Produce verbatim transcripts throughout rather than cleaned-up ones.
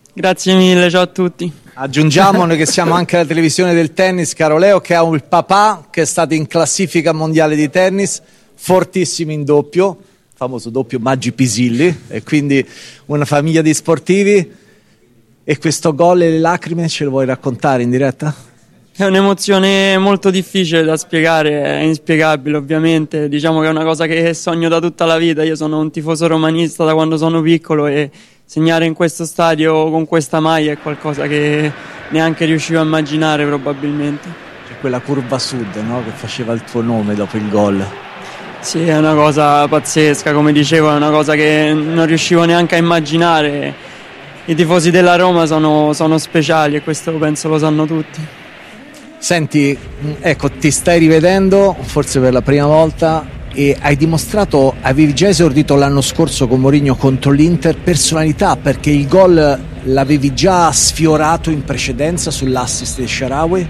Grazie mille, ciao a tutti. Aggiungiamo noi che siamo anche alla televisione del tennis, caro Leo, che ha un papà che è stato in classifica mondiale di tennis, fortissimo in doppio, famoso doppio Maggi Pisilli, e quindi una famiglia di sportivi. E questo gol e le lacrime ce lo vuoi raccontare in diretta? È un'emozione molto difficile da spiegare, è inspiegabile ovviamente, diciamo che è una cosa che sogno da tutta la vita. Io sono un tifoso romanista da quando sono piccolo e segnare in questo stadio con questa maglia è qualcosa che neanche riuscivo a immaginare probabilmente. C'è quella curva sud, no? Che faceva il tuo nome dopo il gol. Sì, è una cosa pazzesca, come dicevo, è una cosa che non riuscivo neanche a immaginare. I tifosi della Roma sono, sono speciali e questo penso lo sanno tutti. Senti, ecco, ti stai rivedendo forse per la prima volta e hai dimostrato, avevi già esordito l'anno scorso con Mourinho contro l'Inter, personalità, perché il gol l'avevi già sfiorato in precedenza sull'assist di Shaarawy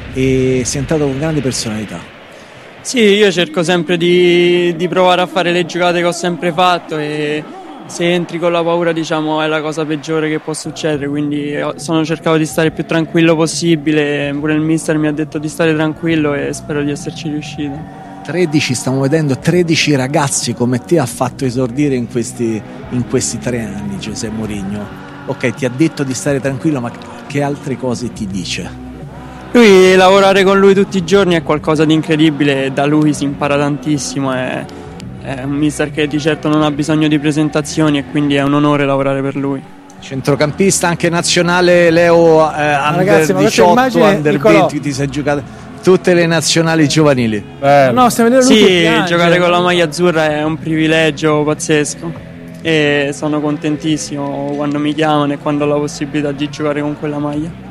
e sei entrato con grande personalità. Sì, io cerco sempre di, di provare a fare le giocate che ho sempre fatto e se entri con la paura, diciamo, è la cosa peggiore che può succedere, quindi sono cercato di stare il più tranquillo possibile, pure il mister mi ha detto di stare tranquillo e spero di esserci riuscito. tredici, stiamo vedendo tredici ragazzi come te ha fatto esordire in questi, in questi tre anni José Mourinho. Ok, ti ha detto di stare tranquillo, ma che altre cose ti dice? Lui, lavorare con lui tutti i giorni è qualcosa di incredibile e da lui si impara tantissimo, è, è un mister che di certo non ha bisogno di presentazioni e quindi è un onore lavorare per lui. Centrocampista anche nazionale, Leo, eh, under ragazzi, diciotto, immagine, under Nicolò. venti, ti sei giocato tutte le nazionali giovanili. Eh. No, stiamo vedendo lui sì, che piange. Giocare con la maglia azzurra è un privilegio pazzesco e sono contentissimo quando mi chiamano e quando ho la possibilità di giocare con quella maglia.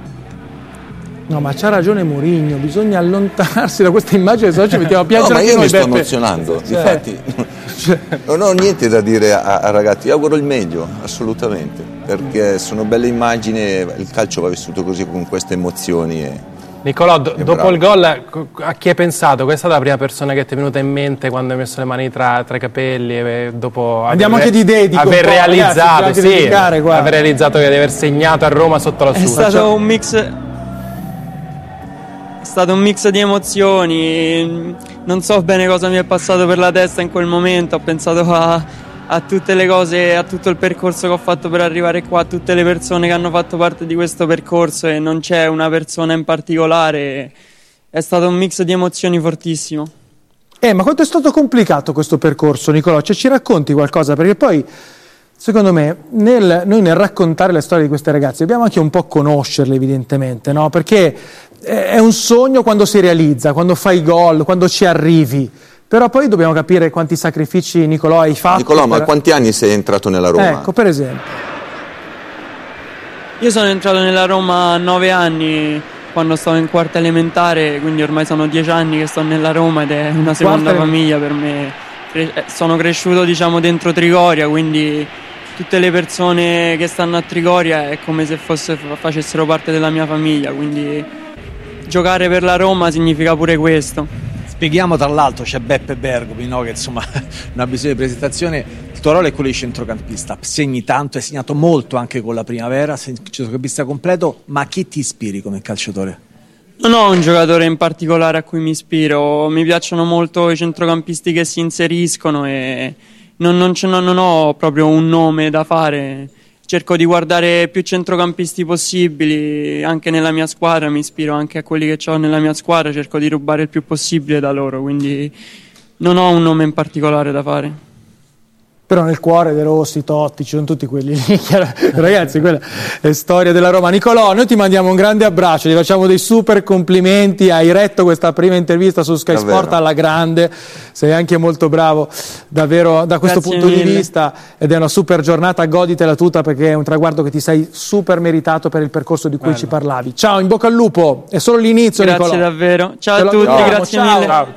No, ma c'ha ragione Mourinho, bisogna allontanarsi da questa immagine, se no ci mettiamo a piangere. No, ma io noi, mi sto Beppe. emozionando, Cioè, infatti cioè. non ho niente da dire a, a ragazzi, io auguro il meglio, assolutamente, perché sono belle immagini, il calcio va vissuto così con queste emozioni. E... Nicolò, do, dopo bravo. il gol, a chi hai pensato? Qual è stata la prima persona che ti è venuta in mente quando hai messo le mani tra, tra i capelli? E dopo Andiamo aver, anche di dedico aver un po', realizzato, ragazzi, sì, dedicare, aver realizzato che di aver segnato a Roma sotto la È sua. stato un mix È stato un mix di emozioni, non so bene cosa mi è passato per la testa in quel momento, ho pensato a, a tutte le cose, a tutto il percorso che ho fatto per arrivare qua, a tutte le persone che hanno fatto parte di questo percorso e non c'è una persona in particolare, è stato un mix di emozioni fortissimo. Eh, ma quanto è stato complicato questo percorso, Nicolò? Cioè, ci racconti qualcosa? Perché poi, secondo me, nel, noi nel raccontare la storia di queste ragazze dobbiamo anche un po' conoscerle, evidentemente, no? Perché è un sogno quando si realizza, quando fai gol, quando ci arrivi. Però poi dobbiamo capire quanti sacrifici, Nicolò, hai fatto. Nicolò, per... ma quanti anni sei entrato nella Roma? Ecco, per esempio. Io sono entrato nella Roma a nove anni, quando stavo in quarta elementare, quindi ormai sono dieci anni che sto nella Roma ed è una seconda Quarta... famiglia per me. Sono cresciuto, diciamo, dentro Trigoria, quindi tutte le persone che stanno a Trigoria è come se fosse, facessero parte della mia famiglia, quindi giocare per la Roma significa pure questo. Spieghiamo, tra l'altro c'è Beppe Bergomi, no? Che insomma non ha bisogno di presentazione. Il tuo ruolo è quello di centrocampista, segni tanto, hai segnato molto anche con la Primavera, sei centrocampista completo, ma chi ti ispiri come calciatore? Non ho un giocatore in particolare a cui mi ispiro, mi piacciono molto i centrocampisti che si inseriscono e non, non, non, non ho proprio un nome da fare, cerco di guardare più centrocampisti possibili, anche nella mia squadra, mi ispiro anche a quelli che ho nella mia squadra, cerco di rubare il più possibile da loro, quindi non ho un nome in particolare da fare. Però nel cuore De Rossi, Totti, ci sono tutti quelli lì. Ragazzi, quella è storia della Roma. Nicolò, noi ti mandiamo un grande abbraccio, ti facciamo dei super complimenti, hai retto questa prima intervista su Sky Davvero. Sport alla grande, sei anche molto bravo davvero da questo Grazie punto mille. di vista ed è una super giornata, goditela tutta perché è un traguardo che ti sei super meritato per il percorso di cui Bello. ci parlavi. Ciao, in bocca al lupo, è solo l'inizio, Grazie Nicolò. davvero, ciao Te a lo tutti, auguriamo, grazie ciao. mille. Ciao.